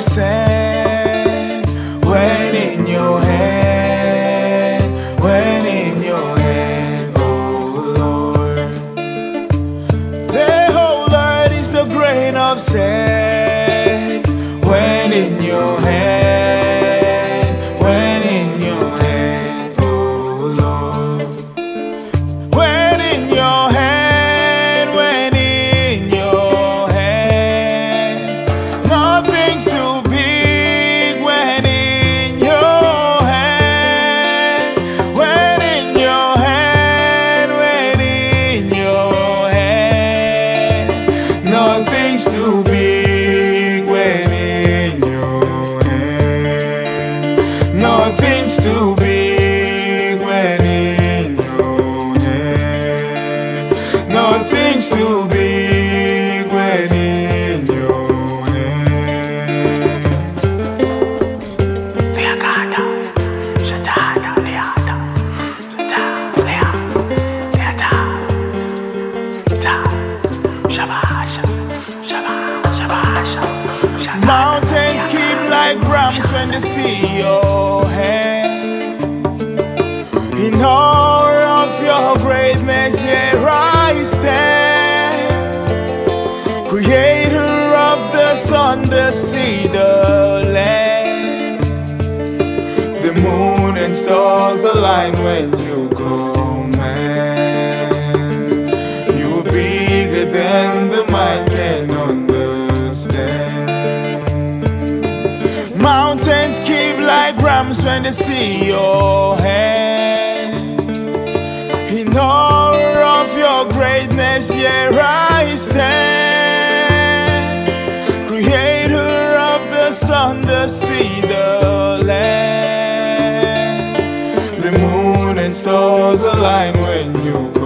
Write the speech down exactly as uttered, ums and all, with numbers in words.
sand when in your hand, when in your hand, oh Lord. The whole earth is a grain of sand when in your hand, when in your hand, oh Lord. When in your hand, when in your hand, nothing's too big when in your hand, when in your hand, when in your hand, nothing's too big when in your hand, nothing's too big when in your hand, nothing's too big when in your hand. Leagada, Shadada, Leada, Da, Lea, Leada, Da, Shabasha, Shabba, Shabasha, Shabba. Mountains keep like rams when they see your hand. In awe of your greatness, here I stand. Creator of the sun, the sea, the land. The moon and stars align when you command. You are bigger than the mind can understand. Mountains keep like rams when they see your hand. In awe of your greatness, here I stand. Creator of the sun, the sea, the land. The moon and stars align when you